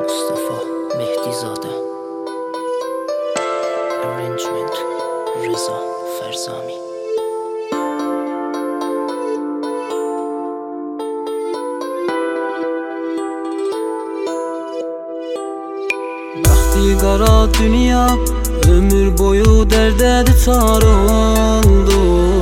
Mustafa Mehdizadə. Arrangement Rıza Fərzami. Bəxti qara dünya ömür boyu dərdə düçar oldu.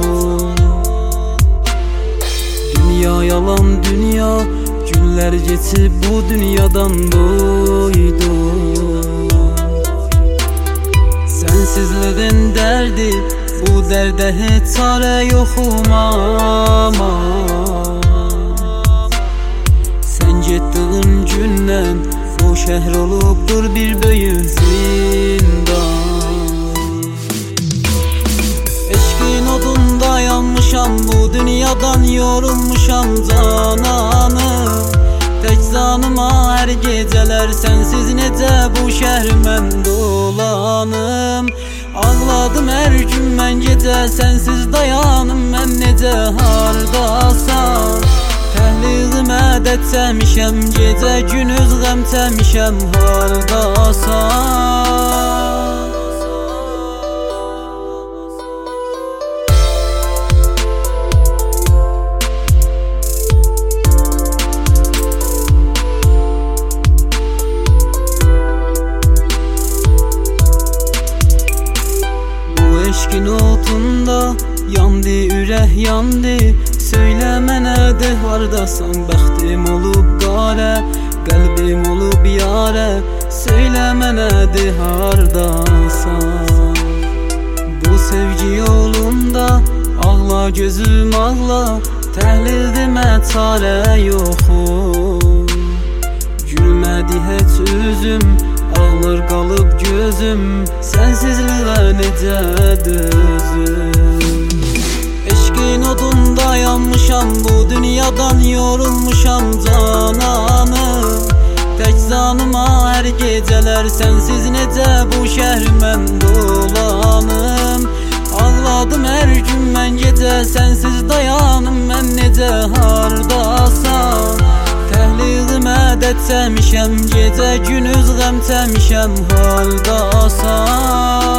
Dünya yalan dünya, günlər geçib bu dünyadan doydu. Sensizliğin dərdi, bu dərdə heç çarə yoxum ama. Sən getdiğin gündən bu şəhər olubdur bir böyük zindan. Eşqin odunda yanmışam, bu dünyadan yorulmuşam cananım. Tək canıma hər gecələr sənsiz necə bu şəhər mən dolanım. Ağladım hər gün mən gecə sənsiz dayanım, mən necə hardasan. Təhliğimə dərd çəkmişəm, gecə günüz qəm çəkmişəm, hardasan. Eşqin otunda yandı, ürək yandı. Söylə mənə de hardasan, bəxtim olub qarə, qəlbim olub yarə. Söylə mənə de hardasan. Bu sevgi yolunda ağla gözüm ağla, təhlildimə çarə yoxum. Gülmədi heç üzüm, ağlar qalıb gözüm, sənsizliğə necə dözüm. Eşqin odunda yanmışam, bu dünyadan yorulmuşam cananım. Tək canıma hər gecələr sənsiz necə bu şəhər mən dolanım. Ağladım hər gün mən gecə sənsiz dayanım, mən necə hardasan. Təhliğimə dərd çəkmişəm, gecə günüz qəm çəkmişəm, hardasan.